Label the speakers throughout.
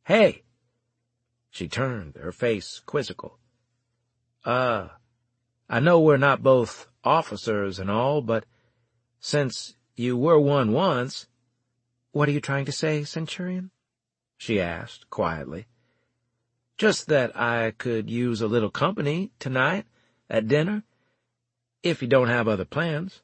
Speaker 1: Hey! She turned, her face quizzical. I know we're not both officers and all, but since you were one once—"
Speaker 2: "What are you trying to say, Centurion?"
Speaker 1: she asked quietly. "Just that I could use a little company tonight at dinner, if you don't have other plans."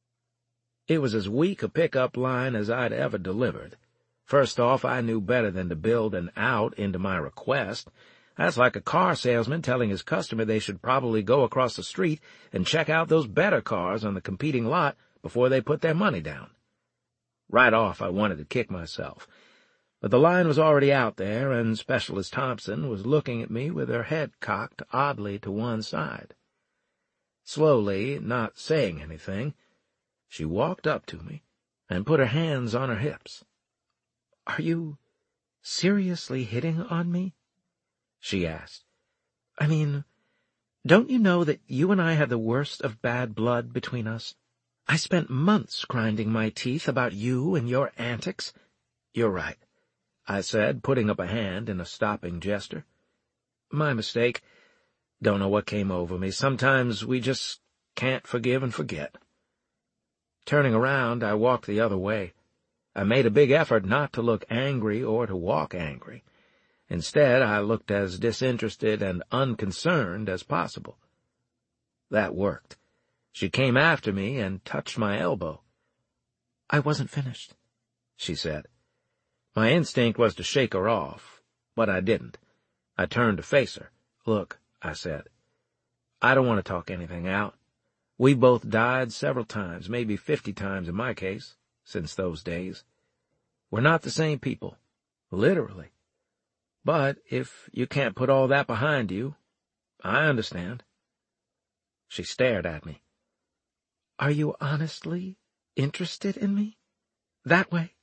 Speaker 1: It was as weak a pick-up line as I'd ever delivered. First off, I knew better than to build an out into my request. That's like a car salesman telling his customer they should probably go across the street and check out those better cars on the competing lot before they put their money down. Right off, I wanted to kick myself. But the line was already out there, and Specialist Thompson was looking at me with her head cocked oddly to one side. Slowly, not saying anything, she walked up to me and put her hands on her hips.
Speaker 2: "Are you seriously hitting on me?" she asked. "I mean, don't you know that you and I have the worst of bad blood between us? I spent months grinding my teeth about you and your antics."
Speaker 1: "You're right," I said, putting up a hand in a stopping gesture. "My mistake. Don't know what came over me. Sometimes we just can't forgive and forget." Turning around, I walked the other way. I made a big effort not to look angry or to walk angry. Instead, I looked as disinterested and unconcerned as possible. That worked. She came after me and touched my elbow.
Speaker 2: "I wasn't finished,"
Speaker 1: she said. My instinct was to shake her off, but I didn't. I turned to face her. "Look," I said, "I don't want to talk anything out. We both died several times, maybe 50 times in my case, since those days. We're not the same people, literally. But if you can't put all that behind you, I understand." She stared at me.
Speaker 2: "Are you honestly interested in me? That way?"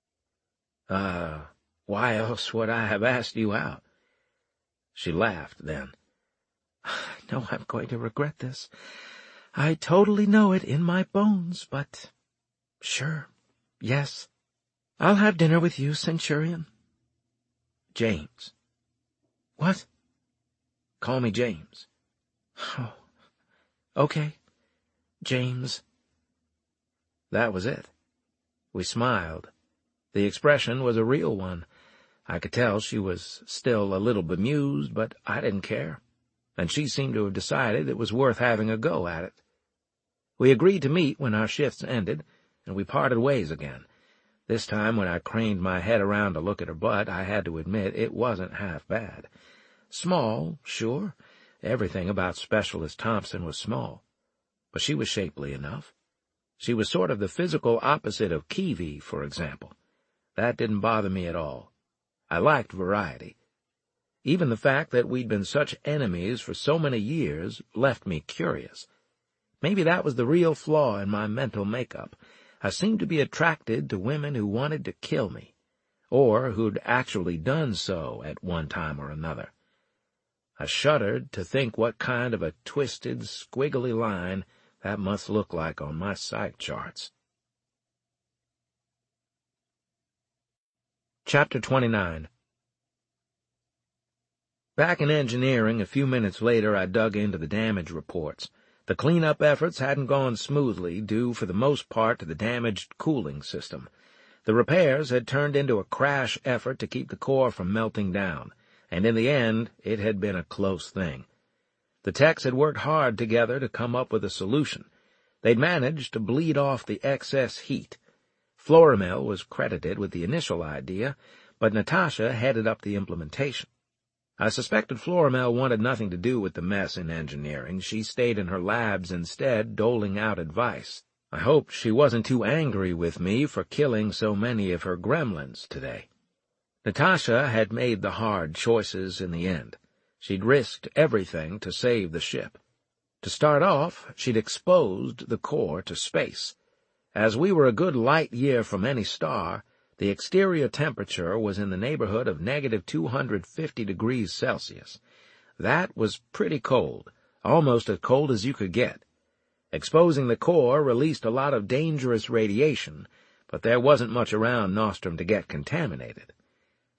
Speaker 1: Why else would I have asked you out?" She laughed then.
Speaker 2: "I know I'm going to regret this. I totally know it in my bones, but sure, yes. I'll have dinner with you, Centurion."
Speaker 1: "James."
Speaker 2: "What?"
Speaker 1: "Call me James."
Speaker 2: "Oh, okay, James."
Speaker 1: That was it. We smiled. The expression was a real one. I could tell she was still a little bemused, but I didn't care, and she seemed to have decided it was worth having a go at it. We agreed to meet when our shifts ended, and we parted ways again. This time, when I craned my head around to look at her butt, I had to admit it wasn't half bad. Small, sure. Everything about Specialist Thompson was small. But she was shapely enough. She was sort of the physical opposite of Kiwi, for example. That didn't bother me at all. I liked variety. Even the fact that we'd been such enemies for so many years left me curious. Maybe that was the real flaw in my mental makeup. I seemed to be attracted to women who wanted to kill me, or who'd actually done so at one time or another. I shuddered to think what kind of a twisted, squiggly line that must look like on my psych charts. Chapter 29. Back in engineering, a few minutes later, I dug into the damage reports. The cleanup efforts hadn't gone smoothly, due for the most part to the damaged cooling system. The repairs had turned into a crash effort to keep the core from melting down, and in the end, it had been a close thing. The techs had worked hard together to come up with a solution. They'd managed to bleed off the excess heat. Florimel was credited with the initial idea, but Natasha headed up the implementation. I suspected Florimel wanted nothing to do with the mess in engineering. She stayed in her labs instead, doling out advice. I hoped she wasn't too angry with me for killing so many of her gremlins today. Natasha had made the hard choices in the end. She'd risked everything to save the ship. To start off, she'd exposed the core to space. As we were a good light year from any star, the exterior temperature was in the neighborhood of -250 degrees Celsius. That was pretty cold, almost as cold as you could get. Exposing the core released a lot of dangerous radiation, but there wasn't much around Nostrum to get contaminated.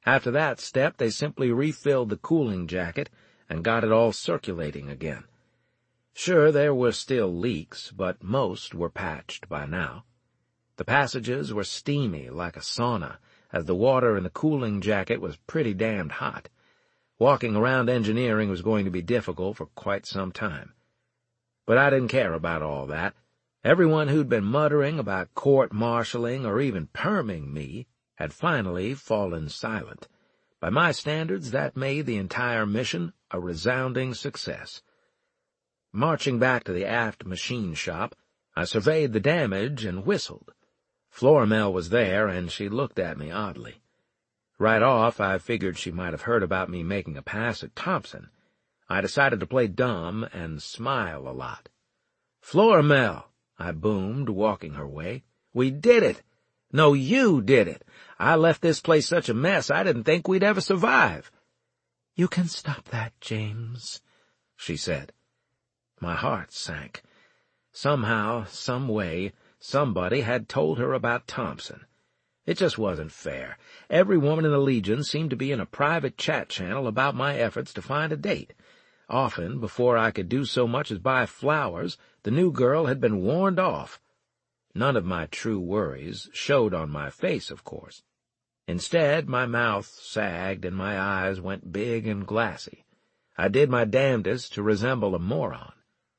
Speaker 1: After that step, they simply refilled the cooling jacket and got it all circulating again. Sure, there were still leaks, but most were patched by now. The passages were steamy like a sauna, as the water in the cooling jacket was pretty damned hot. Walking around engineering was going to be difficult for quite some time. But I didn't care about all that. Everyone who'd been muttering about court-martialing or even perming me had finally fallen silent. By my standards, that made the entire mission a resounding success. Marching back to the aft machine shop, I surveyed the damage and whistled. Florimel was there, and she looked at me oddly. Right off, I figured she might have heard about me making a pass at Thompson. I decided to play dumb and smile a lot. "Florimel," I boomed, walking her way. "We did it! No, you did it! I left this place such a mess I didn't think we'd ever survive."
Speaker 2: "You can stop that, James," she said.
Speaker 1: My heart sank. Somehow, some way, somebody had told her about Thompson. It just wasn't fair. Every woman in the Legion seemed to be in a private chat channel about my efforts to find a date. Often, before I could do so much as buy flowers, the new girl had been warned off. None of my true worries showed on my face, of course. Instead, my mouth sagged and my eyes went big and glassy. I did my damnedest to resemble a moron.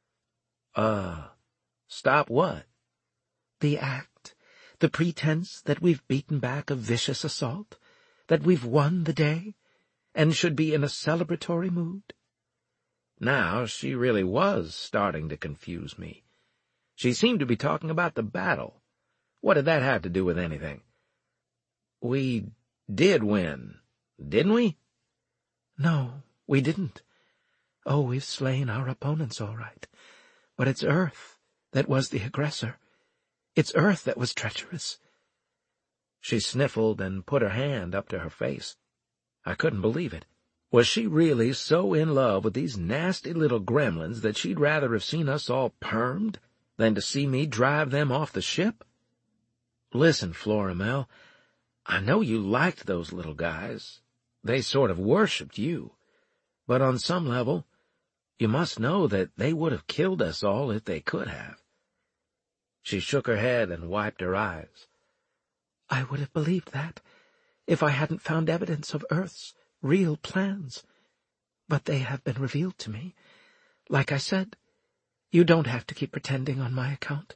Speaker 1: Stop what?"
Speaker 2: "The act, the pretense that we've beaten back a vicious assault, that we've won the day, and should be in a celebratory mood."
Speaker 1: Now she really was starting to confuse me. She seemed to be talking about the battle. What did that have to do with anything? "We did win, didn't we?"
Speaker 2: "No, we didn't. Oh, we've slain our opponents all right. But it's Earth that was the aggressor. It's Earth that was treacherous."
Speaker 1: She sniffled and put her hand up to her face. I couldn't believe it. Was she really so in love with these nasty little gremlins that she'd rather have seen us all permed than to see me drive them off the ship? "Listen, Florimel, I know you liked those little guys. They sort of worshipped you. But on some level, you must know that they would have killed us all if they could have." She shook her head and wiped her eyes.
Speaker 2: "I would have believed that if I hadn't found evidence of Earth's real plans. But they have been revealed to me. Like I said, you don't have to keep pretending on my account."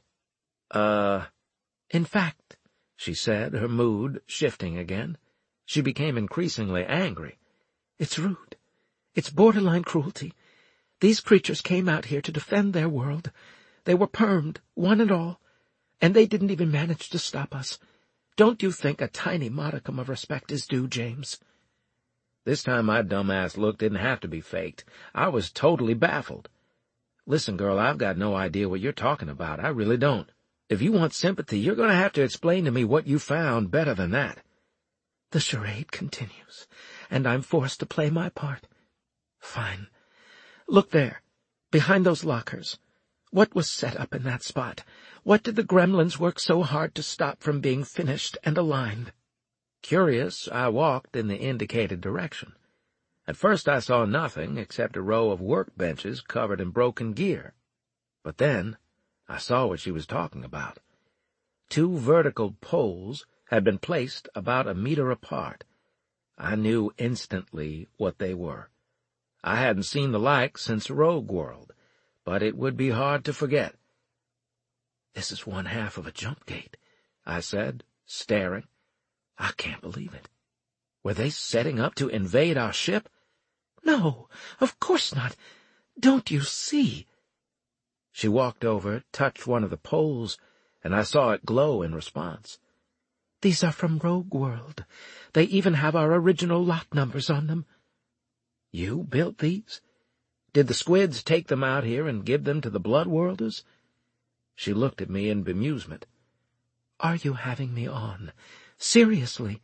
Speaker 1: In fact," she said, her mood shifting again. She became increasingly angry.
Speaker 2: "It's rude. It's borderline cruelty. These creatures came out here to defend their world. They were permed, one and all, and they didn't even manage to stop us. Don't you think a tiny modicum of respect is due, James?"
Speaker 1: This time my dumbass look didn't have to be faked. I was totally baffled. "Listen, girl, I've got no idea what you're talking about. I really don't. If you want sympathy, you're going to have to explain to me what you found better than that."
Speaker 2: The charade continues, and I'm forced to play my part. Fine. Look there, behind those lockers. What was set up in that spot? What did the gremlins work so hard to stop from being finished and aligned?
Speaker 1: Curious, I walked in the indicated direction. At first I saw nothing except a row of workbenches covered in broken gear. But then I saw what she was talking about. 2 vertical poles had been placed about a meter apart. I knew instantly what they were. I hadn't seen the like since Rogue World, but it would be hard to forget. "This is one half of a jump gate," I said, staring. I can't believe it. Were they setting up to invade our ship?
Speaker 2: "No, of course not. Don't you see?"
Speaker 1: She walked over, touched one of the poles, and I saw it glow in response.
Speaker 2: "These are from Rogue World. They even have our original lot numbers on them."
Speaker 1: "You built these? Did the squids take them out here and give them to the Bloodworlders?" She looked at me in bemusement.
Speaker 2: "Are you having me on? Seriously?"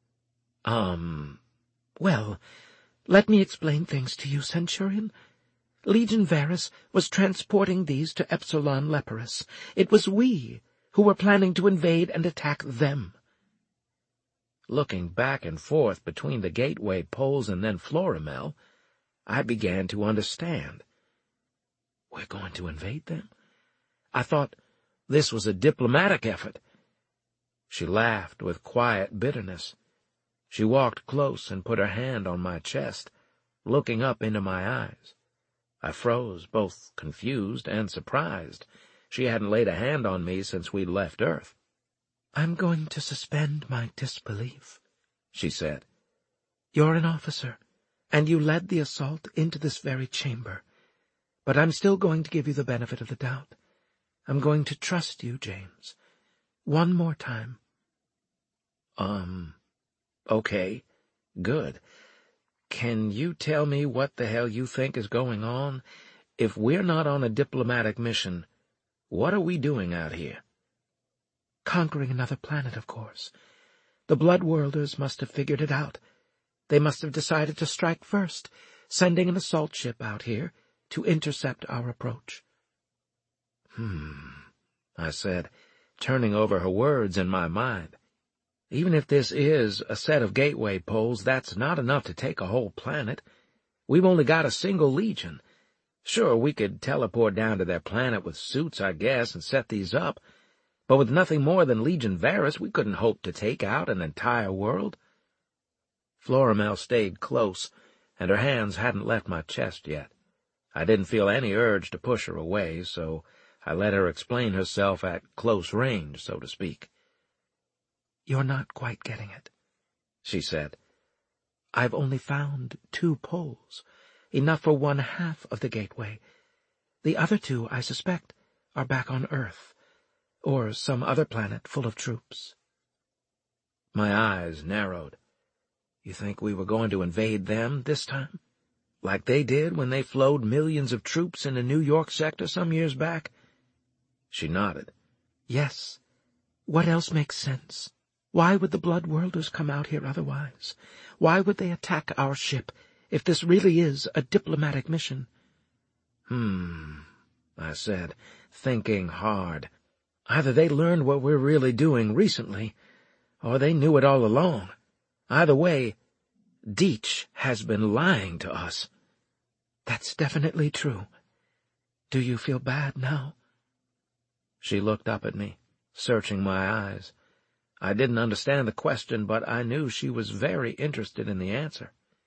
Speaker 2: Well, let me explain things to you, Centurion. Legion Varus was transporting these to Epsilon Leporus. It was we who were planning to invade and attack them."
Speaker 1: Looking back and forth between the gateway poles and then Florimel, I began to understand. We're going to invade them? I thought this was a diplomatic effort. She laughed with quiet bitterness. She walked close and put her hand on my chest, looking up into my eyes. I froze, both confused and surprised. She hadn't laid a hand on me since we'd left Earth. "I'm going to suspend my disbelief," she said. "You're an officer, and you led the assault into this very chamber. But I'm still going to give you the benefit of the doubt. I'm going to trust you, James. One more time." Okay, good. Can you tell me what the hell you think is going on? If we're not on a diplomatic mission, what are we doing out here?
Speaker 2: Conquering another planet, of course. The Bloodworlders must have figured it out. They must have decided to strike first, sending an assault ship out here to intercept our approach.
Speaker 1: I said, turning over her words in my mind. Even if this is a set of gateway poles, that's not enough to take a whole planet. We've only got a single legion. Sure, we could teleport down to their planet with suits, I guess, and set these up. But with nothing more than Legion Varus, we couldn't hope to take out an entire world. Florimel stayed close, and her hands hadn't left my chest yet. I didn't feel any urge to push her away, so I let her explain herself at close range, so to speak.
Speaker 2: "You're not quite getting it," she said. "I've only found 2 poles, enough for 1/2 of the gateway. The other 2, I suspect, are back on Earth, or some other planet full of troops."
Speaker 1: My eyes narrowed. You think we were going to invade them this time? Like they did when they flowed millions of troops into New York sector some years back? She nodded.
Speaker 2: "Yes. What else makes sense? Why would the Bloodworlders come out here otherwise? Why would they attack our ship if this really is a diplomatic mission?"
Speaker 1: I said, thinking hard. Either they learned what we're really doing recently, or they knew it all along. Either way, Deitch has been lying to us.
Speaker 2: "That's definitely true. Do you feel bad now?"
Speaker 1: She looked up at me, searching my eyes. I didn't understand the question, but I knew she was very interested in the answer.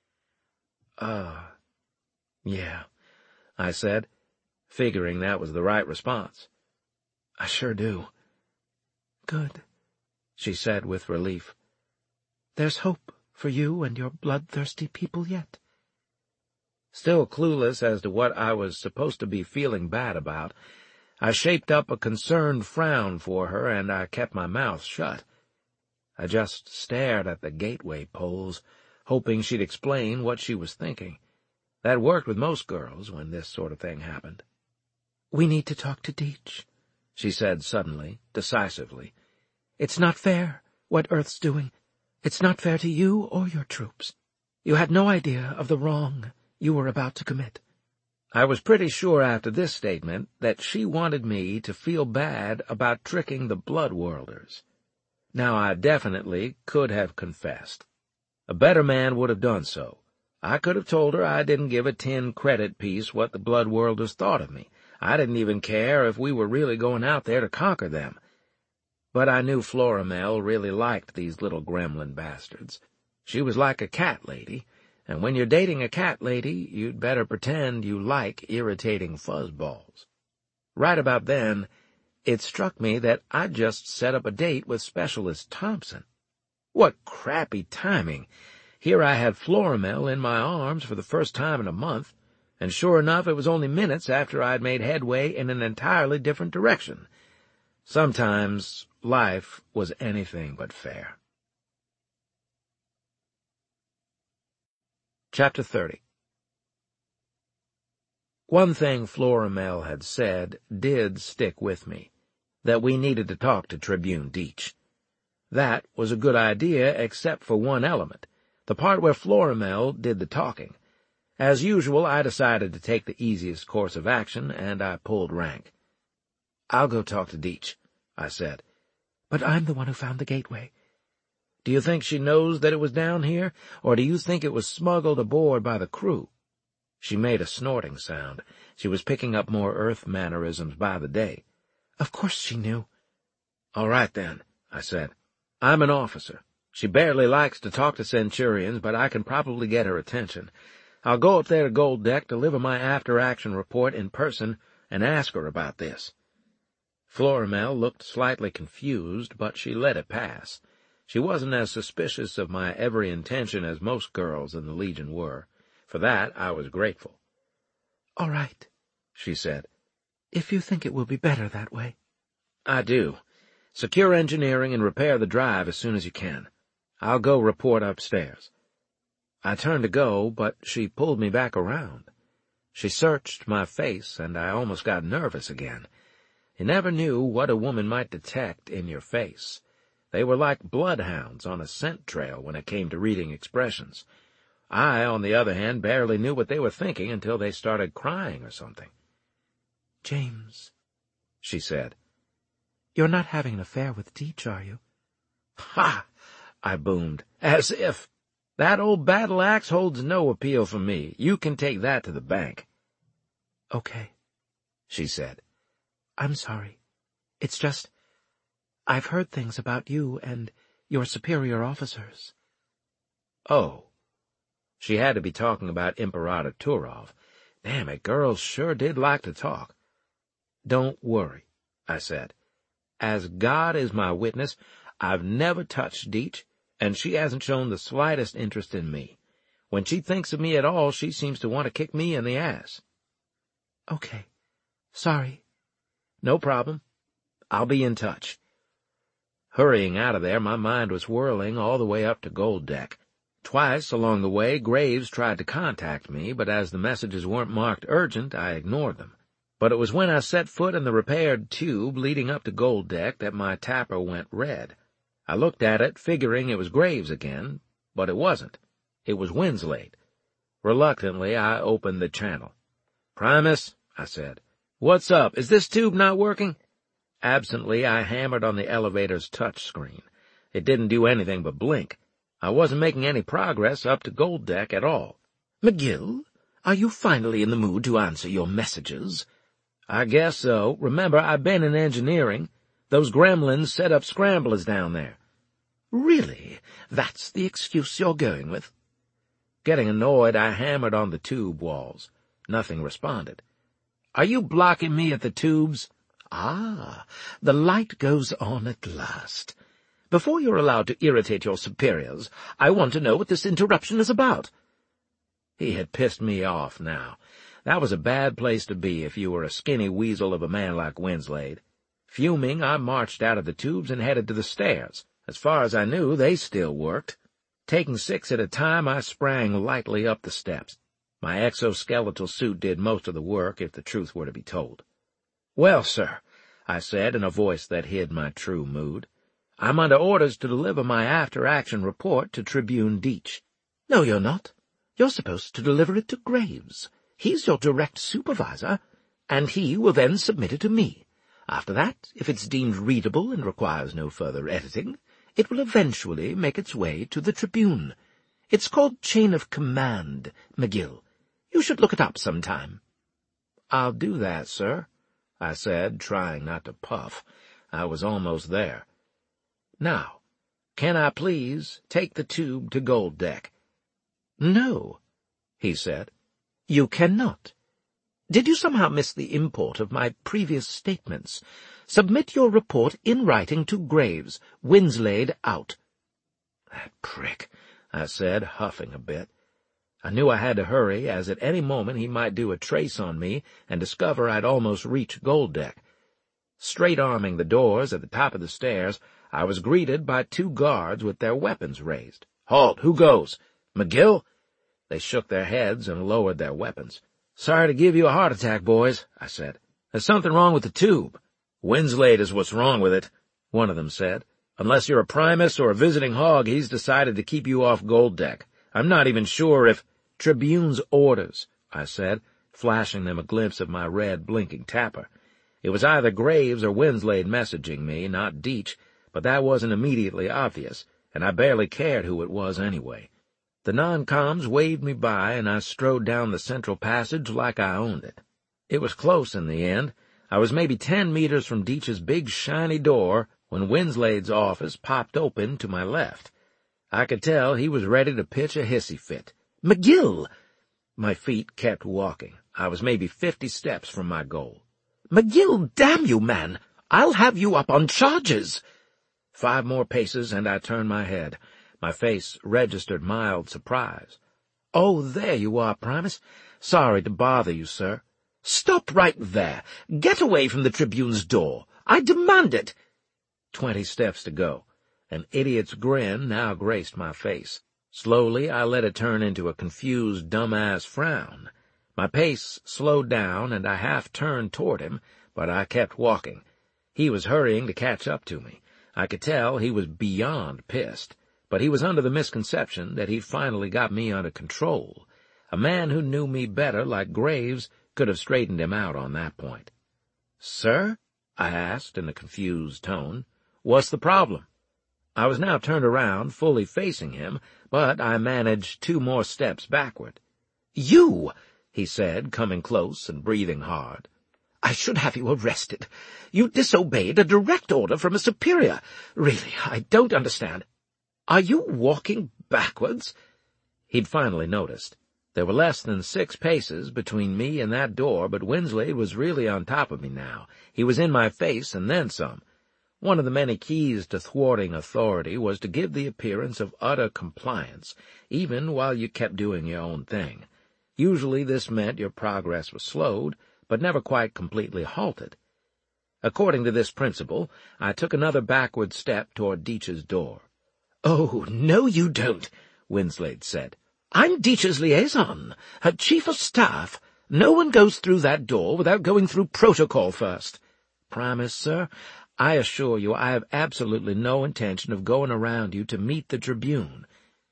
Speaker 1: Yeah, I said, figuring that was the right response. I sure do.
Speaker 2: "Good,"
Speaker 1: she said with relief.
Speaker 2: "There's hope for you and your bloodthirsty people yet."
Speaker 1: Still clueless as to what I was supposed to be feeling bad about, I shaped up a concerned frown for her, and I kept my mouth shut. I just stared at the gateway poles, hoping she'd explain what she was thinking. That worked with most girls when this sort of thing happened.
Speaker 2: "We need to talk to Deitch," she said suddenly, decisively. "It's not fair, what Earth's doing. It's not fair to you or your troops. You had no idea of the wrong you were about to commit."
Speaker 1: I was pretty sure after this statement that she wanted me to feel bad about tricking the Bloodworlders. Now, I definitely could have confessed. A better man would have done so. I could have told her I didn't give a 10-credit piece what the Bloodworlders thought of me. I didn't even care if we were really going out there to conquer them. But I knew Florimel really liked these little gremlin bastards. She was like a cat lady, and when you're dating a cat lady, you'd better pretend you like irritating fuzzballs. Right about then, it struck me that I'd just set up a date with Specialist Thompson. What crappy timing! Here I had Florimel in my arms for the first time in a month, and sure enough it was only minutes after I'd made headway in an entirely different direction. Sometimes life was anything but fair. Chapter 30. One thing Florimel had said did stick with me, that we needed to talk to Tribune Deitch. That was a good idea except for one element, the part where Florimel did the talking. As usual, I decided to take the easiest course of action, and I pulled rank. "I'll go talk to Deitch," I said.
Speaker 2: "But I'm the one who found the gateway.
Speaker 1: Do you think she knows that it was down here, or do you think it was smuggled aboard by the crew?" She made a snorting sound. She was picking up more Earth mannerisms by the day.
Speaker 2: "Of course she knew."
Speaker 1: "All right, then," I said. "I'm an officer. She barely likes to talk to Centurions, but I can probably get her attention. I'll go up there to Gold Deck, deliver my after-action report in person, and ask her about this." Florimel looked slightly confused, but she let it pass. She wasn't as suspicious of my every intention as most girls in the Legion were. For that I was grateful.
Speaker 2: "All right,"
Speaker 1: she said.
Speaker 2: "If you think it will be better that way."
Speaker 1: "I do. Secure engineering and repair the drive as soon as you can. I'll go report upstairs." I turned to go, but she pulled me back around. She searched my face, and I almost got nervous again. You never knew what a woman might detect in your face. They were like bloodhounds on a scent trail when it came to reading expressions. I, on the other hand, barely knew what they were thinking until they started crying or something.
Speaker 2: "James,"
Speaker 1: she said.
Speaker 2: "You're not having an affair with Deitch, are you?"
Speaker 1: "Ha!" I boomed. "As if! That old battle axe holds no appeal for me. You can take that to the bank."
Speaker 2: "Okay,"
Speaker 1: she said.
Speaker 2: "I'm sorry. It's just, I've heard things about you and your superior officers."
Speaker 1: "Oh." She had to be talking about Imperator Turov. Damn it, girls sure did like to talk. "Don't worry," I said. "As God is my witness, I've never touched Deitch, and she hasn't shown the slightest interest in me. When she thinks of me at all, she seems to want to kick me in the ass."
Speaker 2: "Okay. Sorry."
Speaker 1: "No problem. I'll be in touch." Hurrying out of there, my mind was whirling all the way up to Gold Deck. Twice along the way, Graves tried to contact me, but as the messages weren't marked urgent, I ignored them. But it was when I set foot in the repaired tube leading up to Gold Deck that my tapper went red. I looked at it, figuring it was Graves again, but it wasn't. It was Winslade. Reluctantly, I opened the channel. "Primus," I said. "What's up? Is this tube not working?" Absently, I hammered on the elevator's touch screen. It didn't do anything but blink. I wasn't making any progress up to Gold Deck at all.
Speaker 2: "McGill, are you finally in the mood to answer your messages?"
Speaker 1: "I guess so. Remember, I've been in engineering. Those gremlins set up scramblers down there."
Speaker 2: "Really? That's the excuse you're going with?"
Speaker 1: Getting annoyed, I hammered on the tube walls. Nothing responded. "Are you blocking me at the tubes?"
Speaker 2: "Ah, the light goes on at last. Before you're allowed to irritate your superiors, I want to know what this interruption is about."
Speaker 1: He had pissed me off now. That was a bad place to be if you were a skinny weasel of a man like Winslade. Fuming, I marched out of the tubes and headed to the stairs. As far as I knew, they still worked. Taking 6 at a time, I sprang lightly up the steps. My exoskeletal suit did most of the work, if the truth were to be told. "Well, sir," I said in a voice that hid my true mood, "I'm under orders to deliver my after-action report to Tribune Deitch."
Speaker 2: "No, you're not. You're supposed to deliver it to Graves. He's your direct supervisor, and he will then submit it to me. After that, if it's deemed readable and requires no further editing, it will eventually make its way to the Tribune. It's called Chain of Command, McGill. You should look it up sometime."
Speaker 1: "I'll do that, sir," I said, trying not to puff. I was almost there. "Now, can I please take the tube to Gold Deck?"
Speaker 2: "No," he said. "You cannot. Did you somehow miss the import of my previous statements? Submit your report in writing to Graves. Winslade out."
Speaker 1: "That prick," I said, huffing a bit. I knew I had to hurry, as at any moment he might do a trace on me and discover I'd almost reached Gold Deck. Straight-arming the doors at the top of the stairs, I was greeted by 2 guards with their weapons raised. "Halt! Who goes? McGill?" They shook their heads and lowered their weapons. "Sorry to give you a heart attack, boys," I said. "There's something wrong with the tube." "Winslade is what's wrong with it," one of them said. "Unless you're a Primus or a visiting hog, he's decided to keep you off Gold Deck. I'm not even sure if—" "Tribune's orders," I said, flashing them a glimpse of my red, blinking tapper. It was either Graves or Winslade messaging me, not Deitch, but that wasn't immediately obvious, and I barely cared who it was anyway. The non-coms waved me by, and I strode down the central passage like I owned it. It was close in the end. I was maybe 10 meters from Deitch's big shiny door when Winslade's office popped open to my left. I could tell he was ready to pitch a hissy fit. "McGill!" My feet kept walking. I was maybe 50 steps from my goal. "McGill, damn you, man! I'll have you up on charges!" 5 more paces, and I turned my head. My face registered mild surprise. "Oh, there you are, Primus. Sorry to bother you, sir." "Stop right there! Get away from the Tribune's door! I demand it!" 20 steps to go. An idiot's grin now graced my face. Slowly, I let it turn into a confused, dumb-ass frown. My pace slowed down, and I half turned toward him, but I kept walking. He was hurrying to catch up to me. I could tell he was beyond pissed, but he was under the misconception that he'd finally got me under control. A man who knew me better, like Graves, could have straightened him out on that point. "Sir?" I asked in a confused tone. "What's the problem?" I was now turned around, fully facing him, but I managed 2 more steps backward. "You!" he said, coming close and breathing hard. "I should have you arrested. You disobeyed a direct order from a superior. Really, I don't understand. Are you walking backwards?" He'd finally noticed. There were less than 6 paces between me and that door, but Winslade was really on top of me now. He was in my face and then some. One of the many keys to thwarting authority was to give the appearance of utter compliance, even while you kept doing your own thing. Usually this meant your progress was slowed, but never quite completely halted. According to this principle, I took another backward step toward Deitch's door. "Oh, no you don't," Winslade said. "I'm Deitch's liaison, her chief of staff. No one goes through that door without going through protocol first." "Primus, sir, I assure you I have absolutely no intention of going around you to meet the Tribune."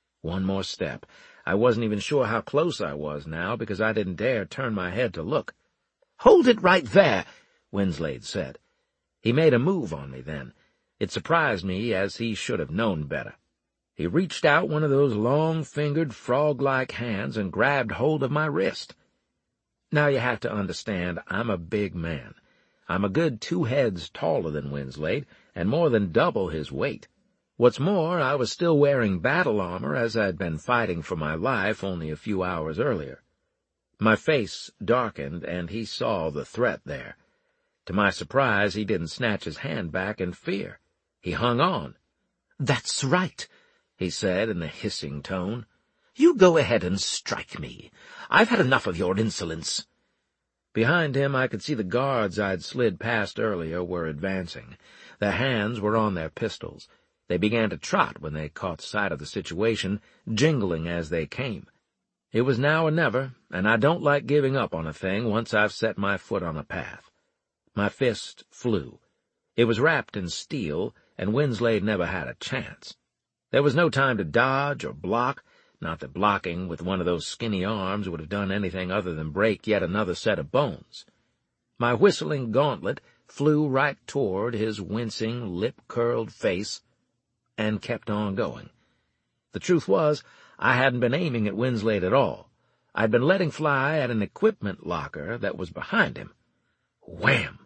Speaker 1: 1 more step. I wasn't even sure how close I was now, because I didn't dare turn my head to look. "Hold it right there," Winslade said. He made a move on me then. It surprised me, as he should have known better. He reached out one of those long-fingered, frog-like hands and grabbed hold of my wrist. Now you have to understand, I'm a big man. I'm a good 2 heads taller than Winslade, and more than double his weight. What's more, I was still wearing battle armor, as I'd been fighting for my life only a few hours earlier. My face darkened, and he saw the threat there. To my surprise, he didn't snatch his hand back in fear. He hung on. "That's right," he said in a hissing tone. "You go ahead and strike me. I've had enough of your insolence." Behind him I could see the guards I'd slid past earlier were advancing. Their hands were on their pistols. They began to trot when they caught sight of the situation, jingling as they came. It was now or never, and I don't like giving up on a thing once I've set my foot on a path. My fist flew. It was wrapped in steel, and Winslade never had a chance. There was no time to dodge or block. Not that blocking with one of those skinny arms would have done anything other than break yet another set of bones. My whistling gauntlet flew right toward his wincing, lip-curled face and kept on going. The truth was, I hadn't been aiming at Winslade at all. I'd been letting fly at an equipment locker that was behind him. Wham!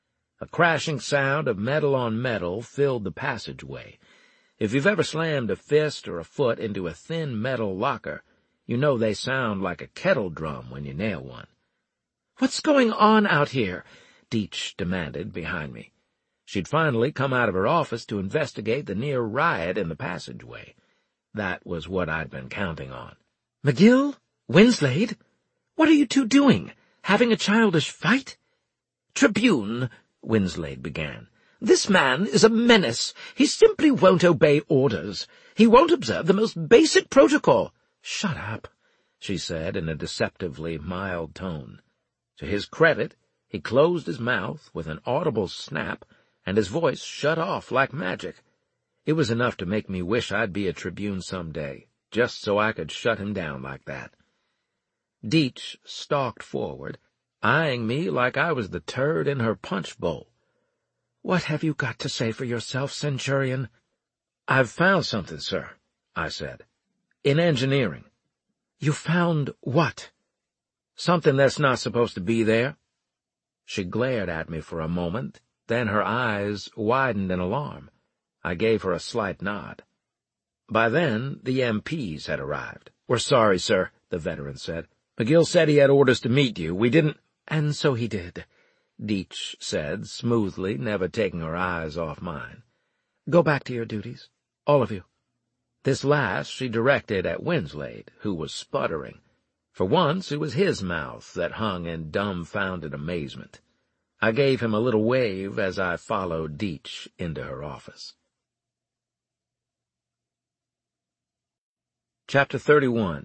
Speaker 1: A crashing sound of metal on metal filled the passageway. If you've ever slammed a fist or a foot into a thin metal locker, you know they sound like a kettle drum when you nail one. "What's going on out here?" Deitch demanded behind me. She'd finally come out of her office to investigate the near riot in the passageway. That was what I'd been counting on. "McGill? Winslade? What are you 2 doing? Having a childish fight?" "Tribune," Winslade began. "This man is a menace. He simply won't obey orders. He won't observe the most basic protocol." "Shut up," she said in a deceptively mild tone. To his credit, he closed his mouth with an audible snap, and his voice shut off like magic. It was enough to make me wish I'd be a Tribune some day, just so I could shut him down like that. Deitch stalked forward, eyeing me like I was the turd in her punch bowl. "What have you got to say for yourself, Centurion?" "I've found something, sir," I said. "In engineering."
Speaker 2: "You found what?"
Speaker 1: "Something that's not supposed to be there." She glared at me for a moment, then her eyes widened in alarm. I gave her a slight nod. By then, the MPs had arrived. "We're sorry, sir," the veteran said. "McGill said he had orders to meet you. We didn't—"
Speaker 2: "And so he did,"
Speaker 1: Deitch said smoothly, never taking her eyes off mine.
Speaker 2: "Go back to your duties, all of you."
Speaker 1: This last she directed at Winslade, who was sputtering. For once it was his mouth that hung in dumbfounded amazement. I gave him a little wave as I followed Deitch into her office. Chapter 31.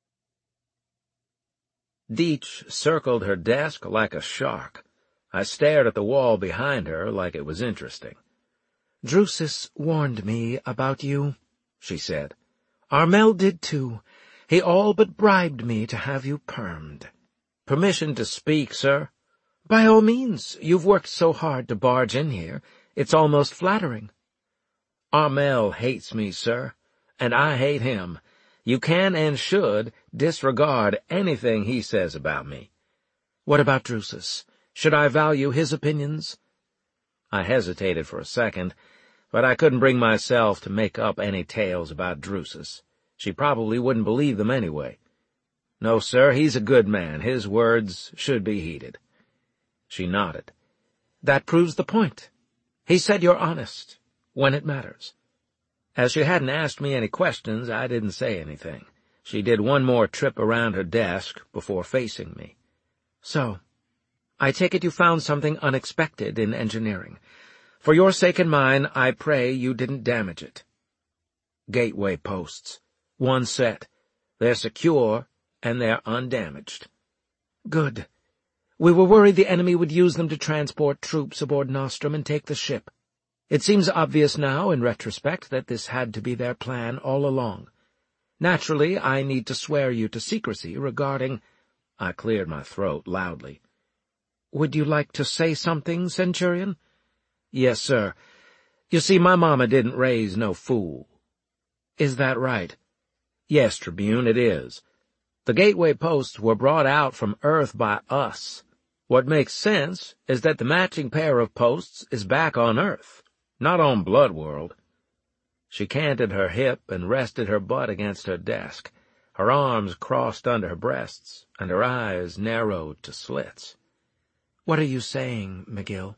Speaker 1: Deitch circled her desk like a shark. I stared at the wall behind her like it was interesting.
Speaker 2: "Drusus warned me about you," she said. "Armel did too. He all but bribed me to have you permed."
Speaker 1: "Permission to speak, sir?"
Speaker 2: "By all means. You've worked so hard to barge in here. It's almost flattering."
Speaker 1: "Armel hates me, sir, and I hate him. You can and should disregard anything he says about me."
Speaker 2: "What about Drusus? Should I value his opinions?"
Speaker 1: I hesitated for a second, but I couldn't bring myself to make up any tales about Drusus. She probably wouldn't believe them anyway. "No, sir, he's a good man. His words should be heeded." She nodded.
Speaker 2: "That proves the point. He said you're honest, when it matters."
Speaker 1: As she hadn't asked me any questions, I didn't say anything. She did one more trip around her desk before facing me.
Speaker 2: "So, I take it you found something unexpected in engineering. For your sake and mine, I pray you didn't damage it."
Speaker 1: "Gateway posts. One set. They're secure, and they're undamaged."
Speaker 2: "Good. We were worried the enemy would use them to transport troops aboard Nostrum and take the ship. It seems obvious now, in retrospect, that this had to be their plan all along. Naturally, I need to swear you to secrecy regarding—"
Speaker 1: I cleared my throat loudly.
Speaker 2: "Would you like to say something, Centurion?"
Speaker 1: "Yes, sir. You see, my mama didn't raise no fool."
Speaker 2: "Is that right?"
Speaker 1: "Yes, Tribune, it is. The gateway posts were brought out from Earth by us. What makes sense is that the matching pair of posts is back on Earth, not on Bloodworld." She canted her hip and rested her butt against her desk. Her arms crossed under her breasts, and her eyes narrowed to slits.
Speaker 2: "What are you saying, McGill?"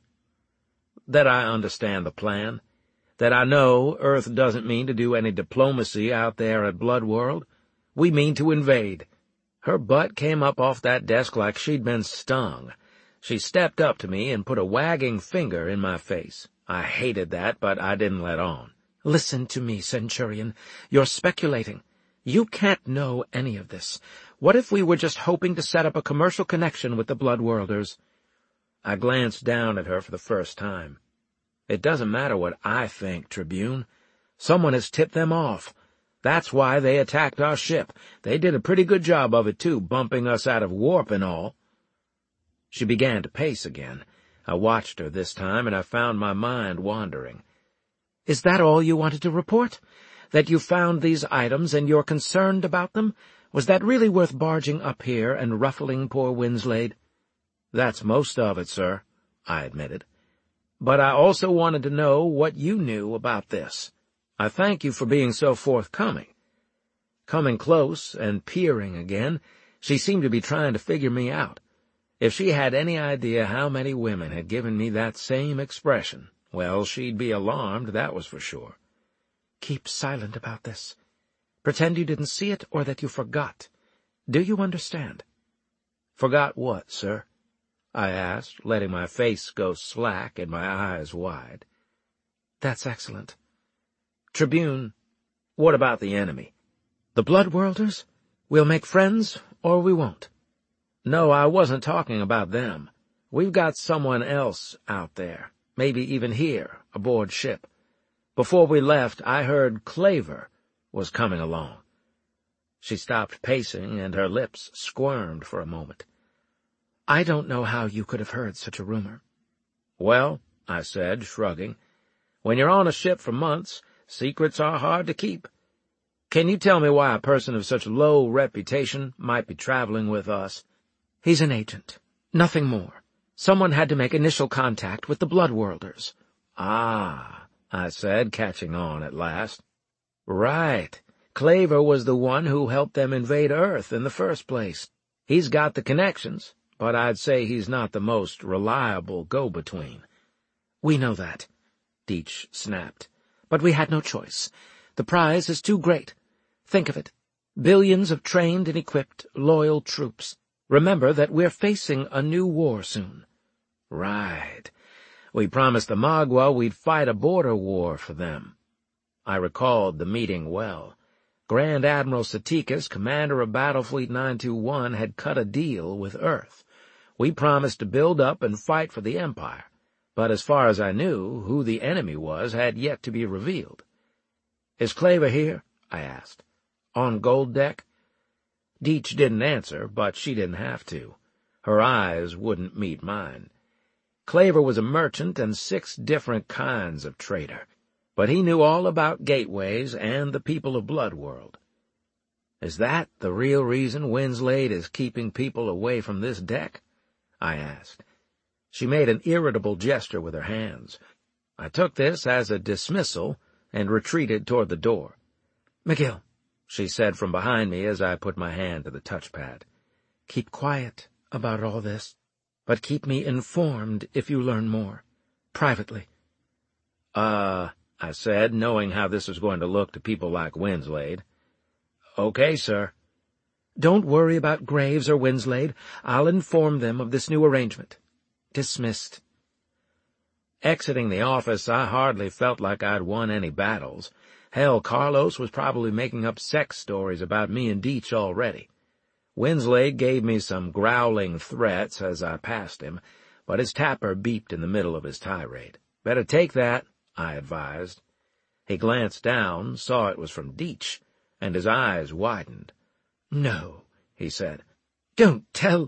Speaker 1: "That I understand the plan. That I know Earth doesn't mean to do any diplomacy out there at Bloodworld. We mean to invade." Her butt came up off that desk like she'd been stung. She stepped up to me and put a wagging finger in my face. I hated that, but I didn't let on.
Speaker 2: "Listen to me, Centurion. You're speculating. You can't know any of this. What if we were just hoping to set up a commercial connection with the Bloodworlders?"
Speaker 1: I glanced down at her for the first time. "It doesn't matter what I think, Tribune. Someone has tipped them off. That's why they attacked our ship. They did a pretty good job of it, too, bumping us out of warp and all." She began to pace again. I watched her this time, and I found my mind wandering.
Speaker 2: "Is that all you wanted to report? That you found these items and you're concerned about them? Was that really worth barging up here and ruffling poor Winslade?"
Speaker 1: "That's most of it, sir," I admitted. "But I also wanted to know what you knew about this. I thank you for being so forthcoming." Coming close and peering again, she seemed to be trying to figure me out. If she had any idea how many women had given me that same expression, well, she'd be alarmed, that was for sure.
Speaker 2: "Keep silent about this. Pretend you didn't see it or that you forgot. Do you understand?"
Speaker 1: "Forgot what, sir?" I asked, letting my face go slack and my eyes wide.
Speaker 2: "That's excellent."
Speaker 1: "Tribune, what about the enemy?"
Speaker 2: "The Bloodworlders? We'll make friends, or we won't."
Speaker 1: "No, I wasn't talking about them. We've got someone else out there, maybe even here, aboard ship. Before we left, I heard Claver was coming along." She stopped pacing, and her lips squirmed for a moment.
Speaker 2: "I don't know how you could have heard such a rumor."
Speaker 1: "Well," I said, shrugging, "when you're on a ship for months, Secrets are hard to keep. Can you tell me why a person of such low reputation might be traveling with us?"
Speaker 2: "He's an agent. Nothing more. Someone had to make initial contact with the Bloodworlders."
Speaker 1: "Ah," I said, catching on at last. "Right. Claver was the one who helped them invade Earth in the first place. He's got the connections, but I'd say he's not the most reliable go-between."
Speaker 2: "We know that," Deitch snapped. "But we had no choice. The prize is too great. Think of it. Billions of trained and equipped, loyal troops. Remember that we're facing a new war soon."
Speaker 1: "Right. We promised the Magua we'd fight a border war for them." I recalled the meeting well. Grand Admiral Satikas, commander of Battlefleet 921, had cut a deal with Earth. We promised to build up and fight for the Empire, but as far as I knew, who the enemy was had yet to be revealed. "Is Claver here?" I asked. "On Gold Deck?" Deitch didn't answer, but she didn't have to. Her eyes wouldn't meet mine. Claver was a merchant and 6 different kinds of trader, but he knew all about gateways and the people of Bloodworld. "Is that the real reason Winslade is keeping people away from this deck?" I asked. She made an irritable gesture with her hands. I took this as a dismissal and retreated toward the door.
Speaker 2: "McGill,"
Speaker 1: she said from behind me as I put my hand to the touchpad,
Speaker 2: "keep quiet about all this, but keep me informed if you learn more. Privately."
Speaker 1: I said, knowing how this was going to look to people like Winslade. "Okay, sir."
Speaker 2: "Don't worry about Graves or Winslade. I'll inform them of this new arrangement. Dismissed."
Speaker 1: Exiting the office, I hardly felt like I'd won any battles. Hell, Carlos was probably making up sex stories about me and Deitch already. Winslade gave me some growling threats as I passed him, but his tapper beeped in the middle of his tirade. "Better take that," I advised. He glanced down, saw it was from Deitch, and his eyes widened.
Speaker 2: "No," he said. "Don't tell—"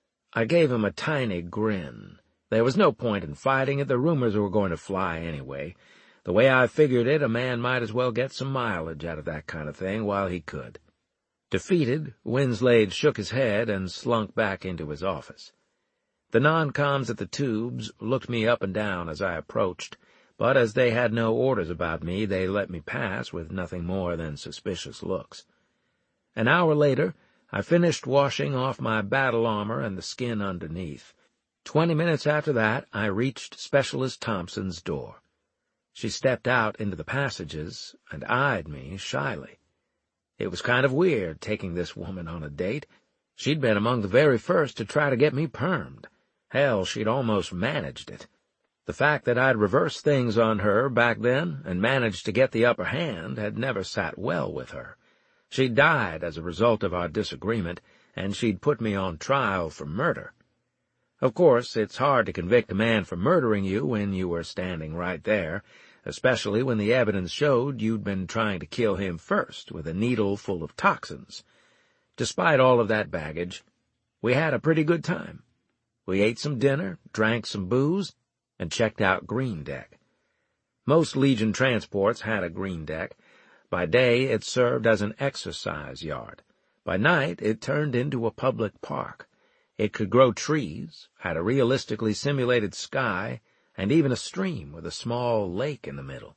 Speaker 1: I gave him a tiny grin. There was no point in fighting it. The rumors were going to fly anyway. The way I figured it, a man might as well get some mileage out of that kind of thing while he could. Defeated, Winslade shook his head and slunk back into his office. The non-coms at the tubes looked me up and down as I approached, but as they had no orders about me, they let me pass with nothing more than suspicious looks. An hour later, I finished washing off my battle armor and the skin underneath. 20 minutes after that, I reached Specialist Thompson's door. She stepped out into the passages and eyed me shyly. It was kind of weird taking this woman on a date. She'd been among the very first to try to get me permed. Hell, she'd almost managed it. The fact that I'd reversed things on her back then and managed to get the upper hand had never sat well with her. She'd died as a result of our disagreement, and she'd put me on trial for murder. Of course, it's hard to convict a man for murdering you when you were standing right there, especially when the evidence showed you'd been trying to kill him first with a needle full of toxins. Despite all of that baggage, we had a pretty good time. We ate some dinner, drank some booze, and checked out Green Deck. Most Legion transports had a Green Deck. By day, it served as an exercise yard. By night, it turned into a public park. It could grow trees, had a realistically simulated sky, and even a stream with a small lake in the middle.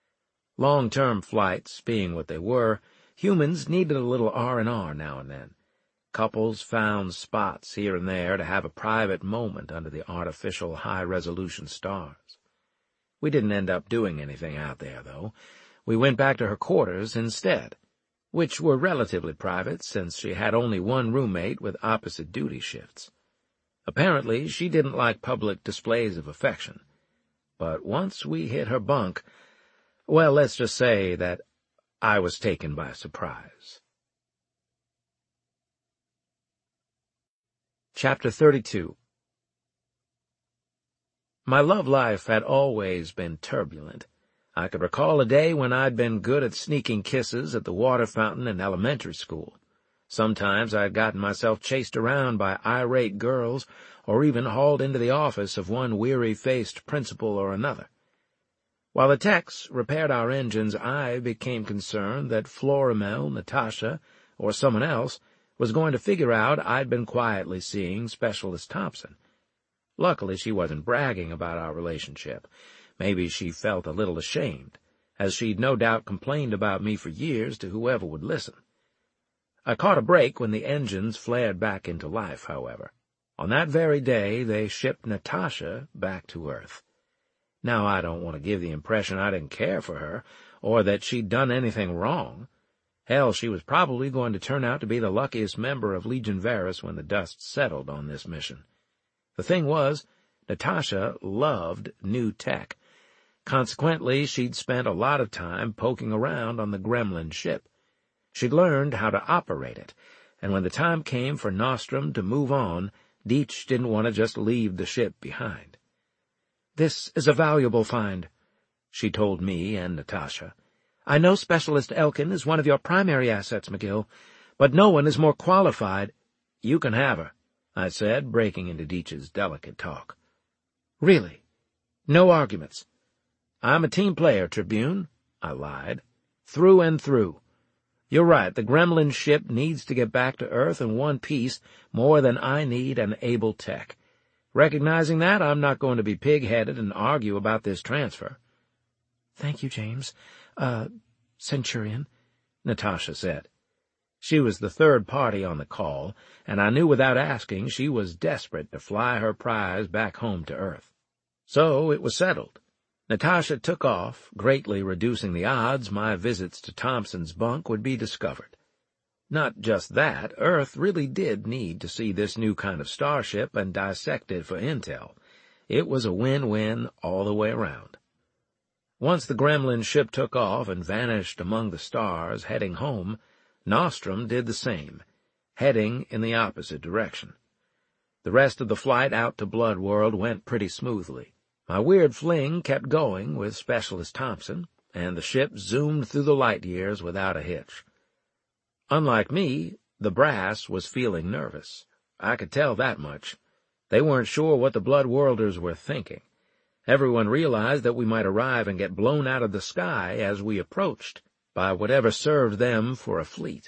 Speaker 1: Long-term flights, being what they were, humans needed a little R&R now and then. Couples found spots here and there to have a private moment under the artificial high-resolution stars. We didn't end up doing anything out there, though. We went back to her quarters instead, which were relatively private since she had only one roommate with opposite duty shifts. Apparently, she didn't like public displays of affection. But once we hit her bunk, well, let's just say that I was taken by surprise. Chapter 32. My love life had always been turbulent. I could recall a day when I'd been good at sneaking kisses at the water fountain in elementary school. Sometimes I'd gotten myself chased around by irate girls, or even hauled into the office of one weary-faced principal or another. While the techs repaired our engines, I became concerned that Florimel, Natasha, or someone else was going to figure out I'd been quietly seeing Specialist Thompson. Luckily, she wasn't bragging about our relationship. Maybe she felt a little ashamed, as she'd no doubt complained about me for years to whoever would listen. I caught a break when the engines flared back into life, however. On that very day, they shipped Natasha back to Earth. Now, I don't want to give the impression I didn't care for her, or that she'd done anything wrong. Hell, she was probably going to turn out to be the luckiest member of Legion Varus when the dust settled on this mission. The thing was, Natasha loved new tech. Consequently, she'd spent a lot of time poking around on the Gremlin ship. She'd learned how to operate it, and when the time came for Nostrum to move on, Deitch didn't want to just leave the ship behind. "This is a valuable find," she told me and Natasha. "I know Specialist Elkin is one of your primary assets, McGill, but no one is more qualified." "You can have her," I said, breaking into Deitch's delicate talk. "Really? No arguments?" "I'm a team player, Tribune," I lied. "Through and through. You're right, the Gremlin ship needs to get back to Earth in one piece more than I need an able tech. Recognizing that, I'm not going to be pig-headed and argue about this transfer." "Thank you, James. Centurion," Natasha said. She was the third party on the call, and I knew without asking she was desperate to fly her prize back home to Earth. So it was settled. Natasha took off, greatly reducing the odds my visits to Thompson's bunk would be discovered. Not just that, Earth really did need to see this new kind of starship and dissect it for intel. It was a win-win all the way around. Once the Gremlin ship took off and vanished among the stars, heading home, Nostrum did the same, heading in the opposite direction. The rest of the flight out to Bloodworld went pretty smoothly. My weird fling kept going with Specialist Thompson, and the ship zoomed through the light years without a hitch. Unlike me, the brass was feeling nervous. I could tell that much. They weren't sure what the Bloodworlders were thinking. Everyone realized that we might arrive and get blown out of the sky as we approached, by whatever served them for a fleet.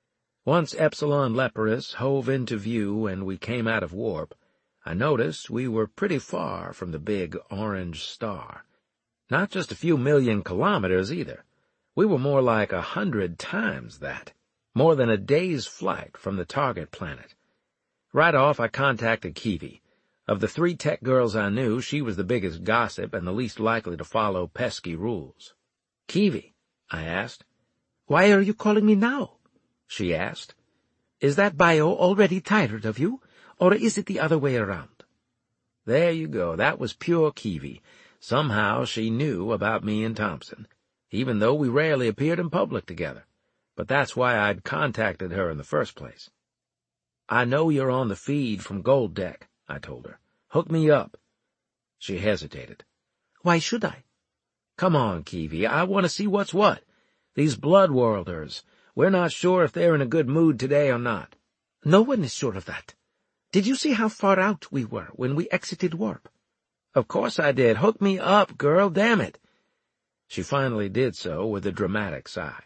Speaker 1: Once Epsilon Leporus hove into view and we came out of warp, I noticed we were pretty far from the big orange star. Not just a few million kilometers, either. We were more like 100 times that. More than a day's flight from the target planet. Right off, I contacted Kiwi. Of the 3 tech girls I knew, she was the biggest gossip and the least likely to follow pesky rules. "Kiwi," I asked. "Why are you calling me now?" she asked. "Is that bio already tired of you, or is it the other way around?" There you go. That was pure Kiwi. Somehow she knew about me and Thompson, even though we rarely appeared in public together. But that's why I'd contacted her in the first place. "I know you're on the feed from Gold Deck," I told her. "Hook me up." She hesitated. "Why should I?" "Come on, Kiwi. I want to see what's what. These Bloodworlders, we're not sure if they're in a good mood today or not." "No one is sure of that. Did you see how far out we were when we exited warp?" "Of course I did. Hook me up, girl, damn it." She finally did so with a dramatic sigh.